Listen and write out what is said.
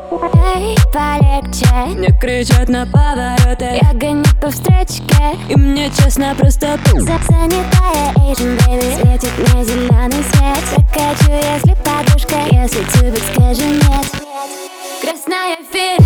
Эй, полегче, мне кричат на повороты. я гоню по встречке, И мне честно просто занятая Asian baby. Светит мне зеленый свет. Прокачу, если подушка, если тюбик, скажи нет. Красная фея.